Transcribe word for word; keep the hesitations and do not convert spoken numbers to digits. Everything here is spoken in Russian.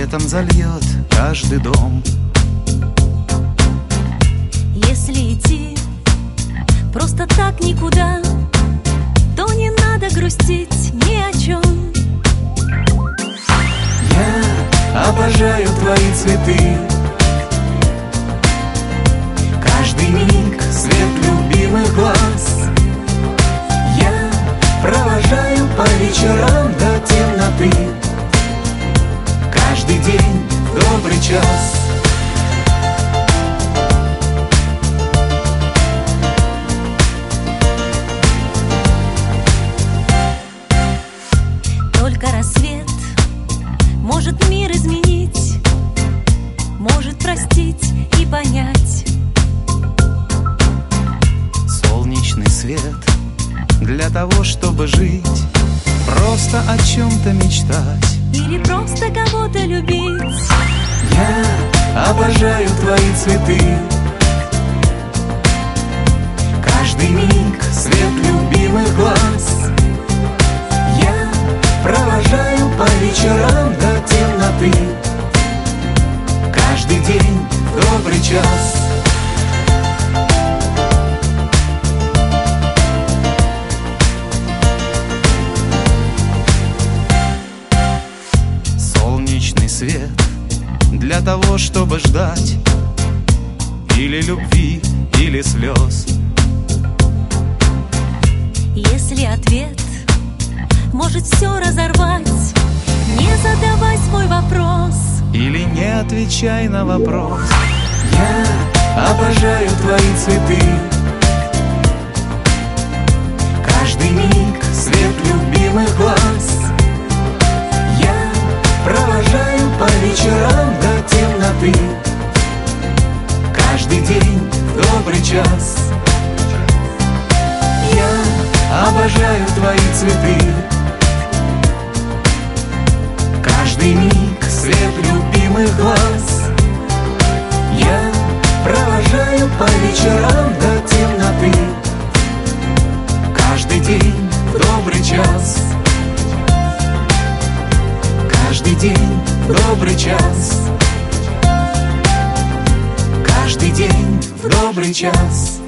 Светом зальет каждый дом. Если идти просто так никуда, то не надо грустить ни о чем. Я обожаю твои цветы, каждый миг свет любимых глаз. Я провожаю по вечерам до темноты, каждый день в добрый час. Только рассвет может мир изменить, может простить и понять. Солнечный свет для того, чтобы жить, просто о чем-то мечтать или просто кого-то любить. Я обожаю твои цветы, каждый миг свет любимых глаз. Я провожаю по вечерам до темноты, каждый день в добрый час. Солнечный свет для того, чтобы ждать или любви, или слез. Если ответ может все разорвать, не задавай свой вопрос или не отвечай на вопрос. Я обожаю твои цветы, каждый миг свет любимых глаз. Я провожаю по вечерам до темноты, каждый день в добрый час. Я обожаю твои цветы, каждый миг свет любимых глаз. Я провожаю по вечерам до темноты, каждый день в добрый час. Каждый день в добрый час. Каждый день в добрый час.